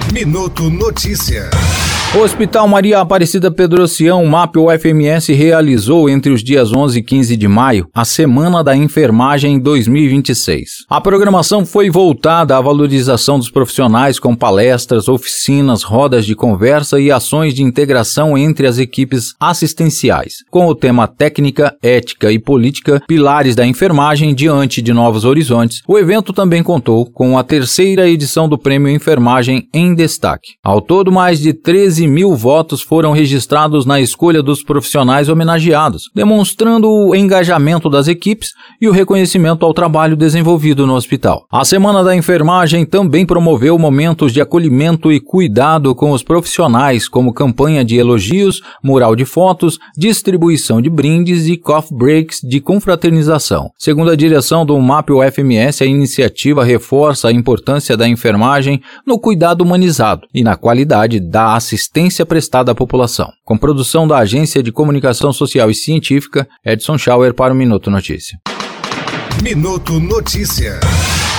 Minuto Notícia. O Hospital Maria Aparecida Pedrocião, MAP UFMS, realizou entre os dias 11 e 15 de maio a Semana da Enfermagem 2026. A programação foi voltada à valorização dos profissionais com palestras, oficinas, rodas de conversa e ações de integração entre as equipes assistenciais, com o tema Técnica, Ética e Política, Pilares da Enfermagem diante de Novos Horizontes. O evento também contou com a terceira edição do Prêmio Enfermagem em Destaque. Ao todo, mais de 13.000 votos foram registrados na escolha dos profissionais homenageados, demonstrando o engajamento das equipes e o reconhecimento ao trabalho desenvolvido no hospital. A Semana da Enfermagem também promoveu momentos de acolhimento e cuidado com os profissionais, como campanha de elogios, mural de fotos, distribuição de brindes e coffee breaks de confraternização. Segundo a direção do MAP UFMS, a iniciativa reforça a importância da enfermagem no cuidado humanizado e na qualidade da assistência prestada à população. Com produção da Agência de Comunicação Social e Científica, Edson Schauer para o Minuto Notícia. Minuto Notícia.